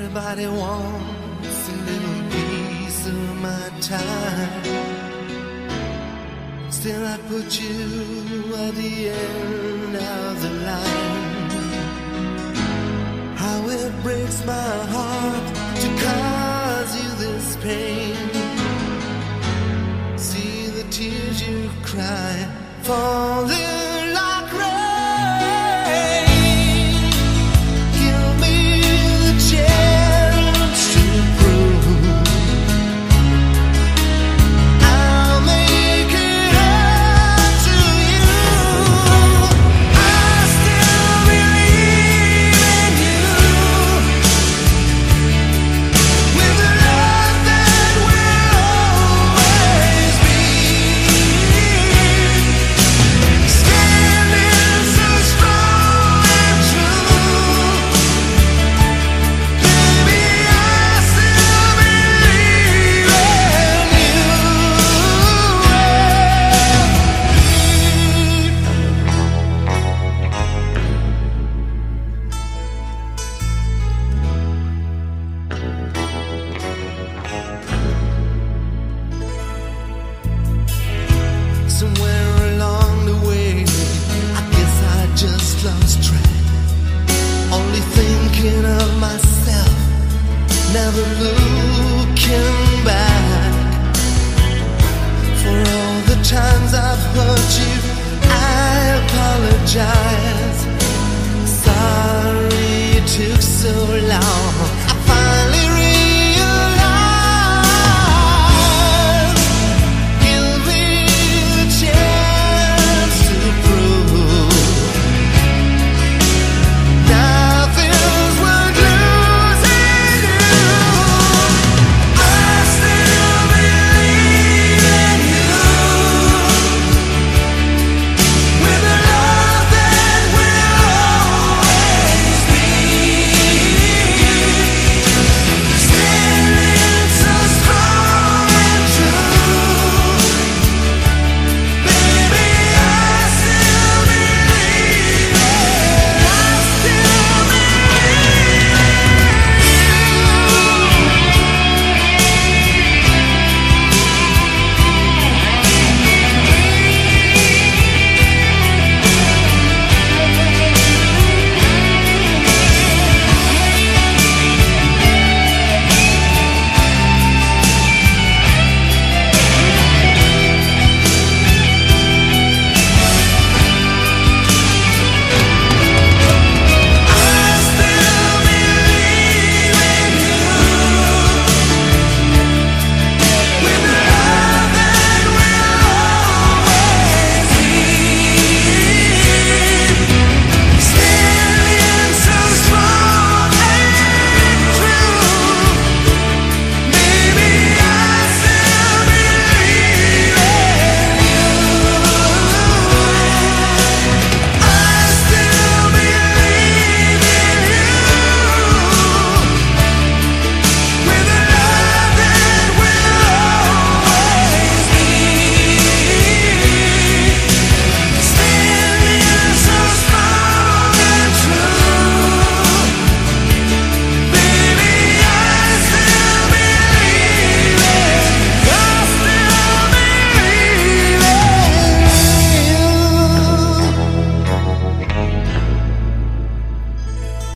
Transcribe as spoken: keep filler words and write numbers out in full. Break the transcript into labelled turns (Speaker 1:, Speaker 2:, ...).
Speaker 1: Everybody wants a little piece of my time. Still I put you at the end of the line. How it breaks my heart to cause you this pain. See the tears you cry falling like rain. Give me the chance to prove I'll make it up to you. I still believe in you, with the love that will always be. Standing so strong and true, baby, I still believe in you. Somewhere along the way, I guess I just lost track. Only thinking of myself, never looking back. For all the times I've hurt you, I apologize. Sorry it took so long. I